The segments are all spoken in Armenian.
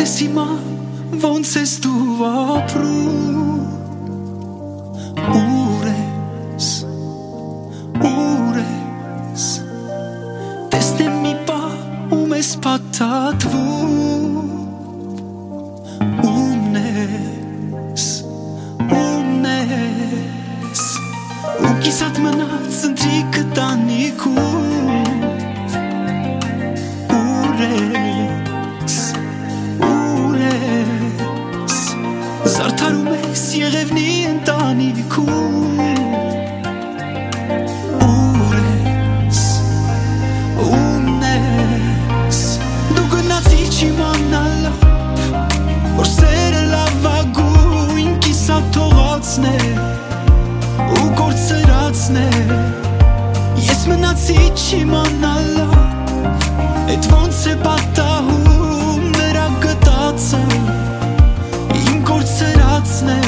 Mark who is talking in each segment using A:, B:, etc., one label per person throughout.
A: Տեսիմա ոնց ես դու ապրում Ուր ես Տեսնեմ մի պա ում ես պատատվում Ումն ես Ու կիսատ մնաց ընտրիկը տանիքում Ուր ես Զարդարում ես եղևնի ընտանիքում Ուր ես Դու գնացի չիմանալով Որ սերը լավագույն կիսատ թողածն է Ու կործրածն է Ես մնացի չիմանալով Էդ ոնց է պատահում նրա գտածը Իմ կործրածն է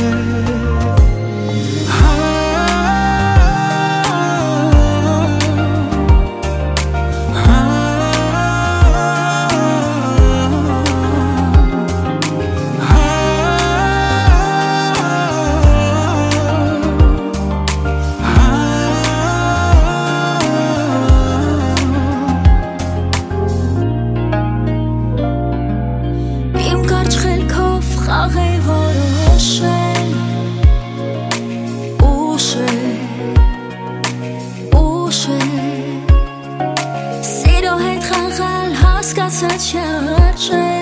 B: Սիրո հետ խաղալ հասկացած շարժ